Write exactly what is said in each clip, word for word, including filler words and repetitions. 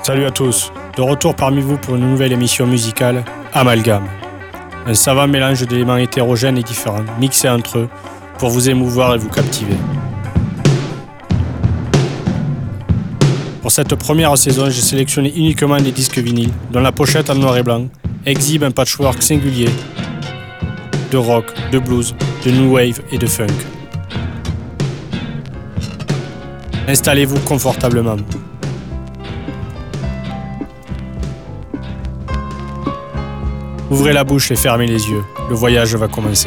Salut à tous, de retour parmi vous pour une nouvelle émission musicale, Amalgame. Un savant mélange d'éléments hétérogènes et différents, mixés entre eux, pour vous émouvoir et vous captiver. Pour cette première saison, j'ai sélectionné uniquement des disques vinyles, dont la pochette en noir et blanc exhibe un patchwork singulier de rock, de blues, de new wave et de funk. Installez-vous confortablement. Ouvrez la bouche et fermez les yeux, le voyage va commencer.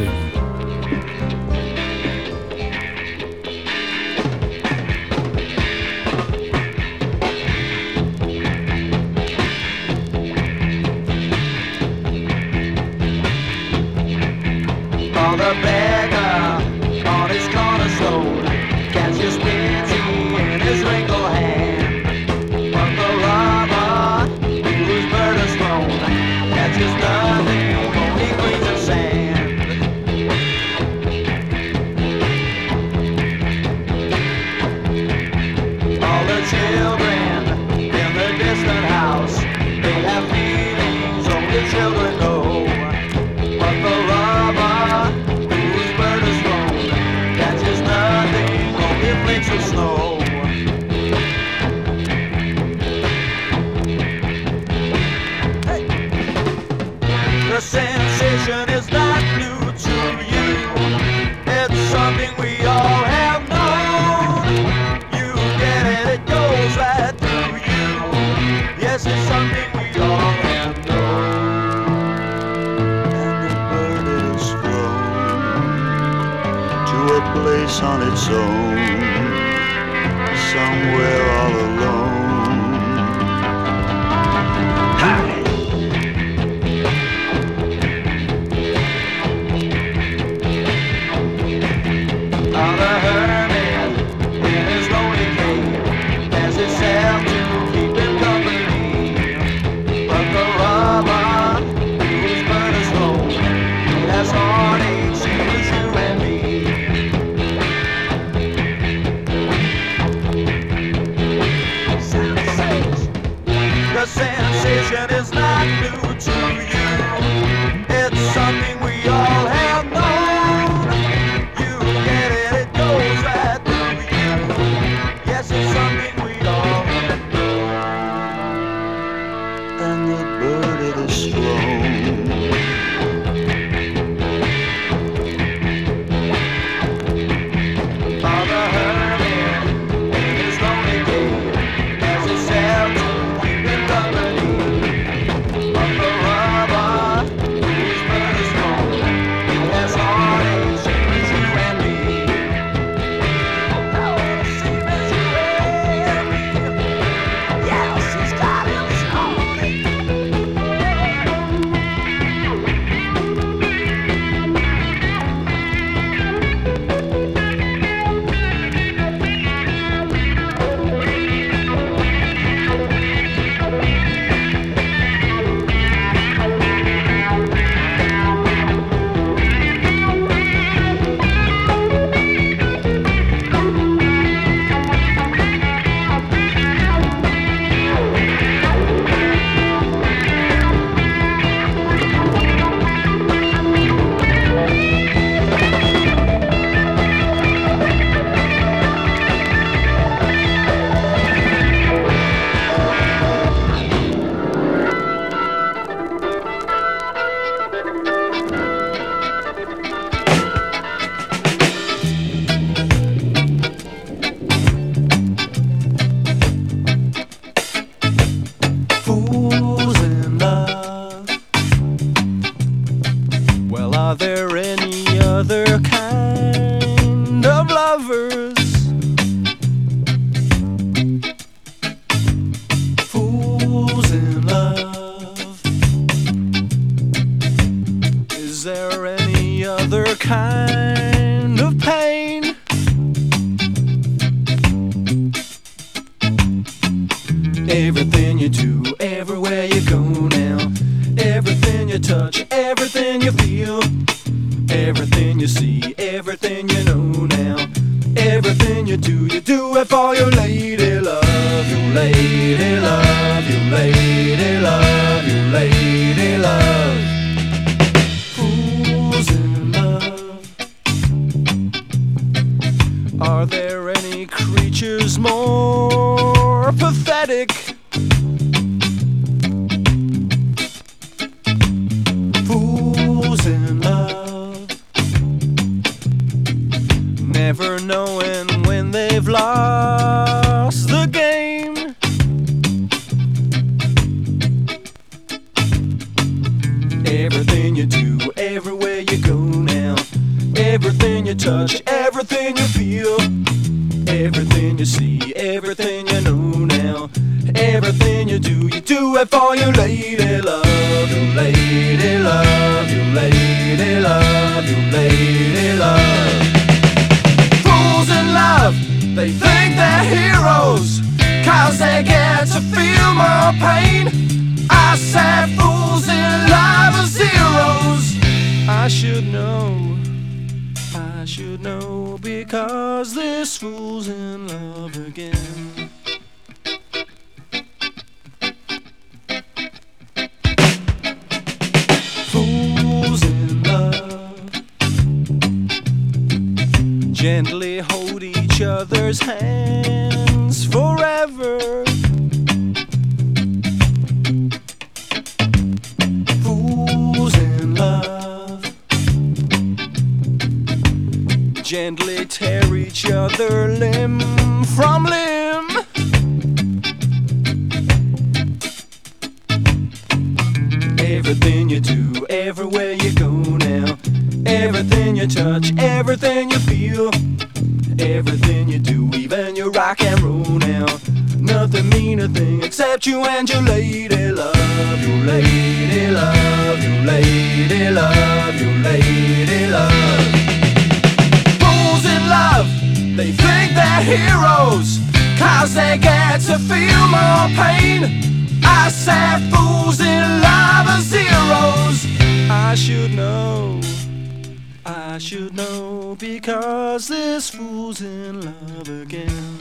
On its own, somewhere all alone. Hi. On a hermit in his lonely cave, has himself to keep him company. But the robber who's burned his home, he has heartaches, he was you and me. The sensation is not new to you. It's something we all have known. You get it, it goes right through you. Yes, it's something we all have known. And the bird it is flown. On the hermit in his lonely cave, has himself to everything you do, everywhere you go now, everything you touch, everything you feel, everything you see, everything you know now, Everything you do, you do it for your lady love, your lady love, your lady love, your lady love. Fools in love. Are there any creatures more pathetic? Fools in love, never knowing when they've lost the game. Everything you do, everywhere you go now, everything you touch, everything you feel, everything you see, everything you know now, everything you do, you do it for your lady love, your lady love, your lady love, your lady love. Fools in love, they think they're heroes, cause they get to feel more pain. I said fools in love are zeros. I should know, I should know, because this fool's in love again. Fools in love gently hold each other's hands forever. Fools in love gently tear each other limb from limb. Everything you do, everywhere you go now, everything you touch, everything you feel, everything you do, even your rock and roll now, nothing mean a thing except you and your lady love, your lady love, your lady love, your lady love. Fools in love, they think they're heroes, cause they get to feel more pain. I said fools in love are zeros. I should know, I should know, because this fool's in love again.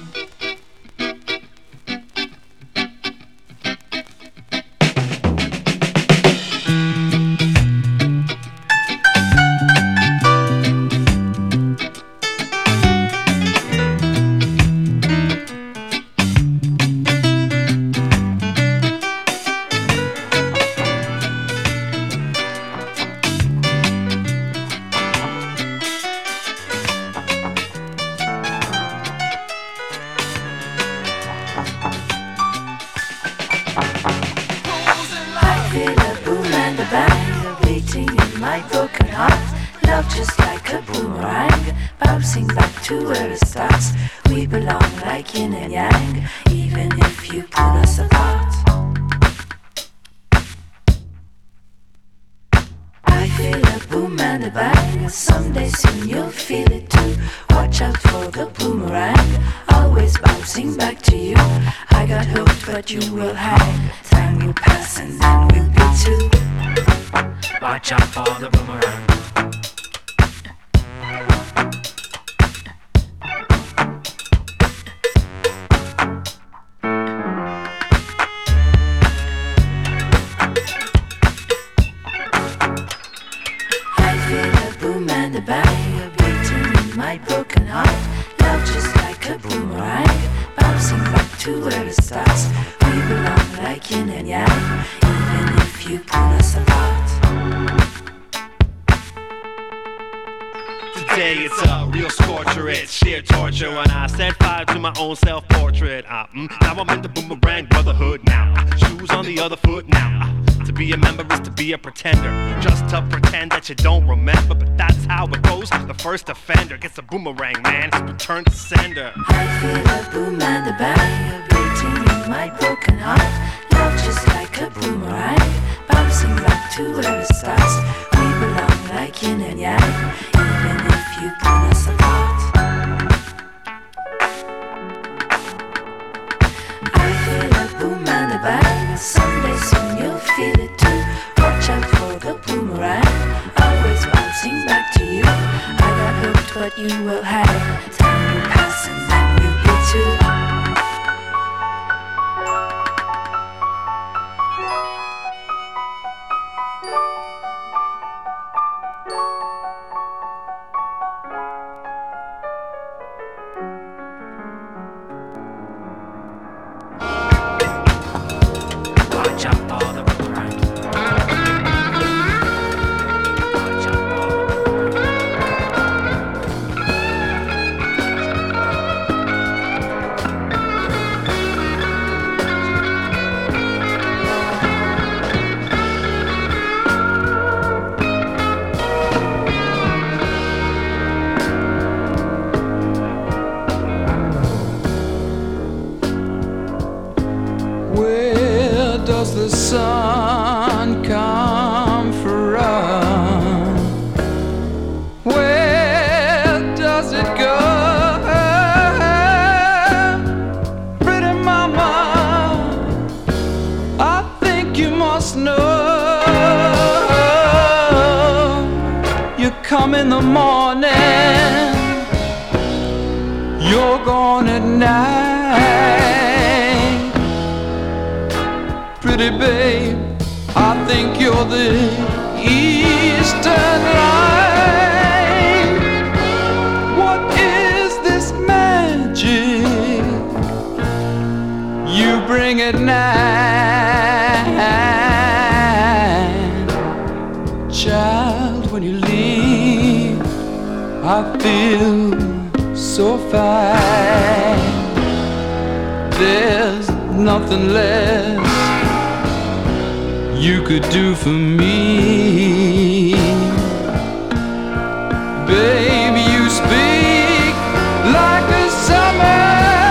Love just like a boomerang, bouncing back to where it starts. We belong like yin and yang, even if you pull us apart. I feel a boom and a bang, someday soon you'll feel it too. Watch out for the boomerang, always bouncing back to you. I got hooked but you will hang, time will pass and then we'll be two. Watch out for the boomerang. The bang, a beating in my broken heart. Love just like a boomerang, bouncing back to where it starts. We belong like yin and yang, even if you pull us apart. Today it's a real scorcher, it's sheer torture when I set fire to my own self-portrait. Uh, mm, now I'm in the boomerang brotherhood now. Shoes on the other foot now. Uh, to be a member is to be a pretender, just to pretend that you don't remember. But that's how it goes. The first offender gets a boomerang, man. It's return to sender. I feel a boom and a bang, a beating in my broken heart. Love just like a boomerang, bouncing back to where it starts. We belong like yin and yang, even if you pull us apart. I feel a boom and a bang, someday soon you'll feel it too. Watch out for the boomerang, always bouncing back to you. I got hooked but you will hang, time will pass. kiss and then we'll be two. Watch out for the boomerang. Watch out for the Where does the sun come from? Where does it go? Pretty mama, I think you must know. You come in the morning, you're gone at night. Pretty babe, I think you're the eastern light. What is this magic you bring at night? Child, when you leave, I feel so fine. There's nothing less you could do for me. Baby, you speak like a summer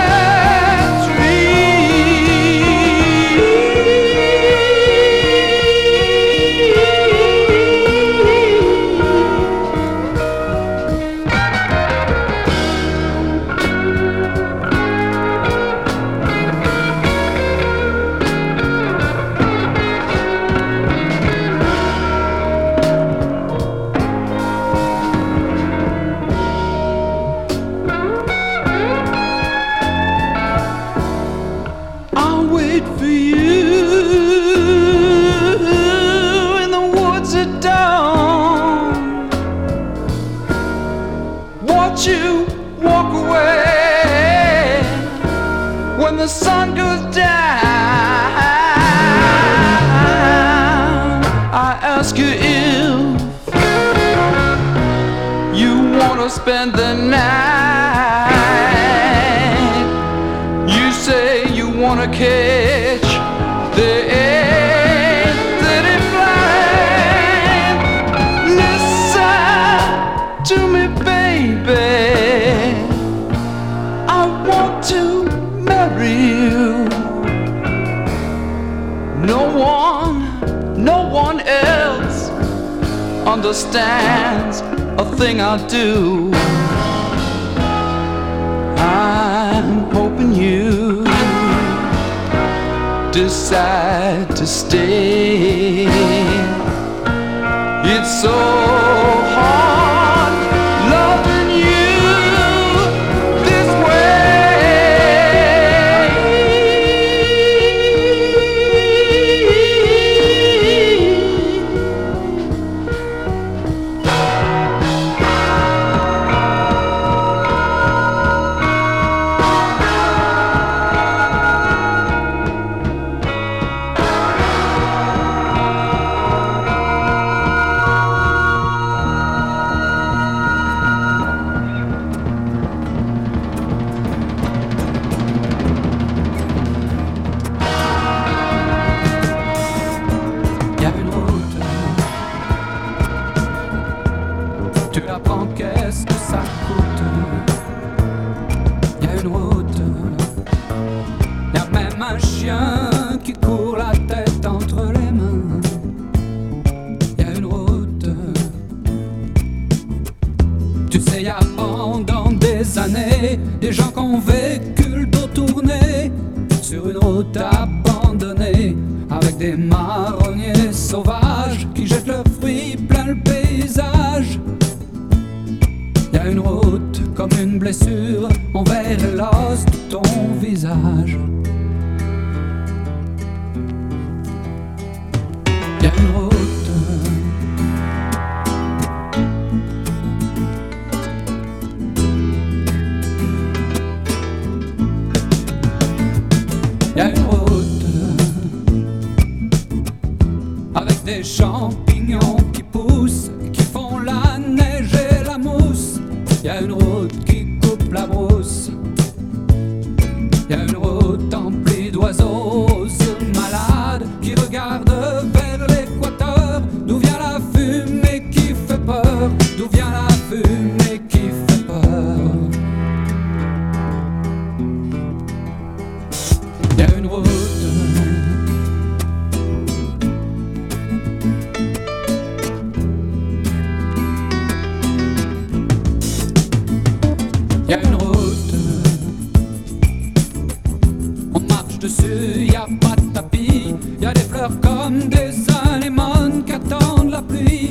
you walk away when the sun goes down. I ask you if you wanna spend the night. You say you wanna catch the eight thirty flight. Listen to me, baby, I want to marry you. No one, no one else understands a thing I do. I'm hoping you decide to stay. It's so hard loving you this Tu la prends, qu'est-ce que ça coûte? Y'a une route, y'a même un chien qui court la tête entre les mains. Y'a une route, tu sais, y'a pendant des années des gens qui ont vécu le dos tourné sur une route abandonnée avec des marronniers sauvages qui jettent leurs fruits plein le paysage. Y'a une route comme une une blessure envers l'os de ton visage. Y'a une route. Y'a une route avec des champignons qui poussent, qui font la neige et la mousse. Y'a une route qui coupe la brousse. Y'a une route emplie d'oiseaux malades qui regardent vers l'équateur. D'où vient la fumée qui fait peur? D'où vient la fumée qui fait peur? Y'a une route. Y'a une route. On marche dessus, y'a pas de tapis. Y'a des fleurs comme des anémones qui attendent la pluie.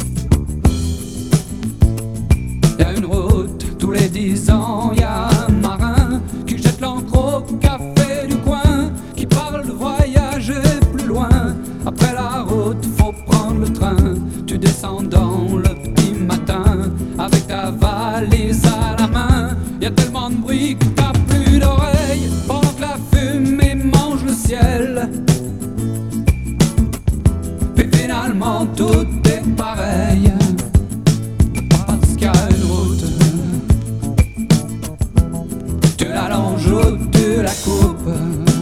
Y'a une route, tous les dix ans, y'a un marin qui jette l'ancre au café du coin, qui parle de voyager plus loin. Après la route, faut prendre le train. Tu descends dans le petit matin avec ta valise à la main. Y'a tellement de bruit que t'as plus d'oreilles pendant que la fumée mange le ciel. Puis finalement tout est pareil parce qu'il y a une route. Tu la longes ou tu la coupes.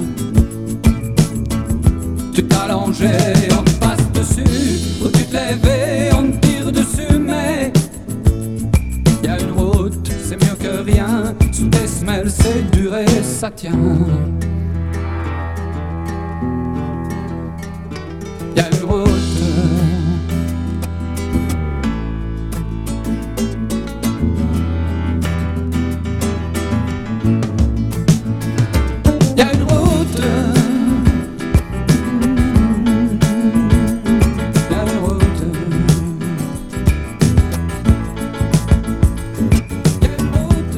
Tu t'allonges et on te passe dessus, ou tu te lèves et on te tire dessus. Mais y a une route, c'est mieux que rien. Sous des semelles c'est dur et ça tient. Y a une route. Y a une route. Y a une route. Y a une route.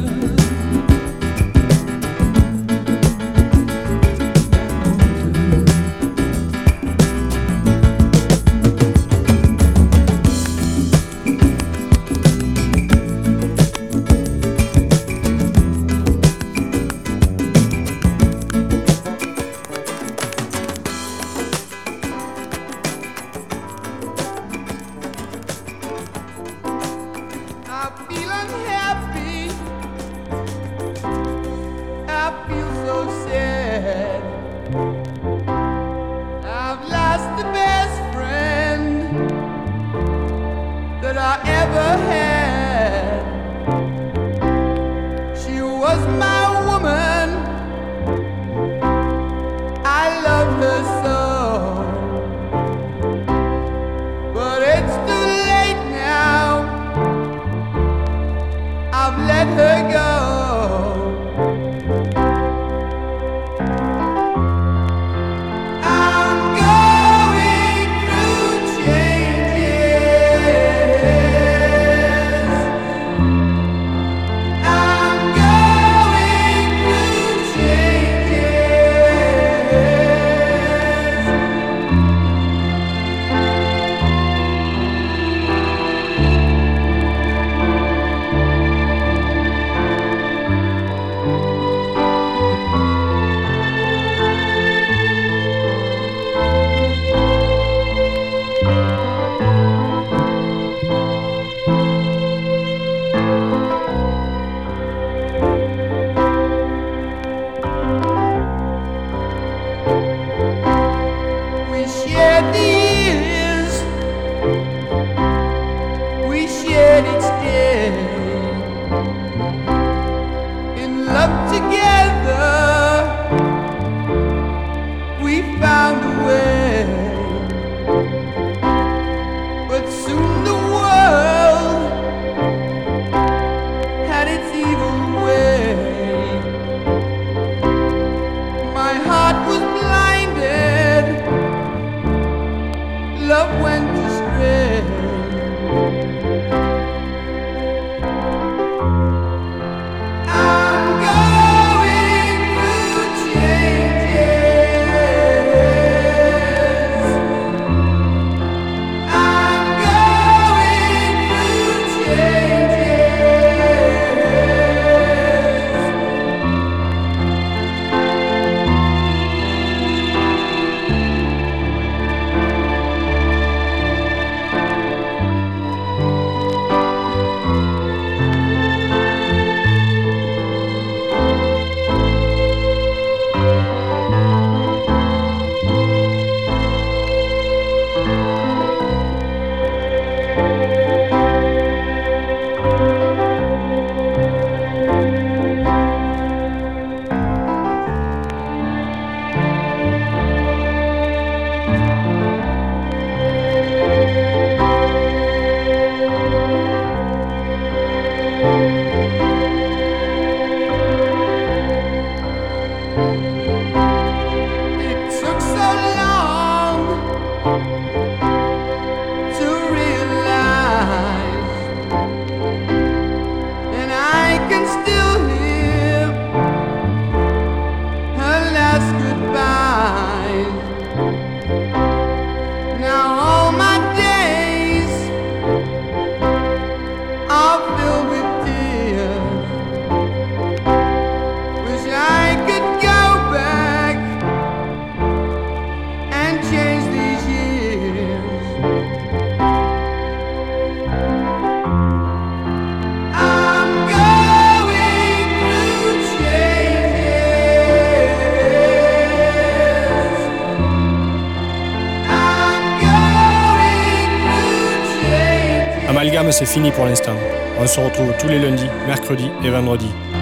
I feel unhappy. I feel so sad. I've lost the best friend that I ever had. She was my woman. I loved her so. But it's too late now. I've let her go. I'm going through changes. I'm going through changes. We shared the years, we shared each day, in love together, we found a way. But soon the world had its evil way. My heart was blinded, love went astray. still hear her last goodbye. Now all my days are filled with tears. Wish I could go back and change these years. I'm going through changes. I'm going through changes. Amalgame, c'est fini pour l'instant. On se retrouve tous les lundis, mercredis et vendredis.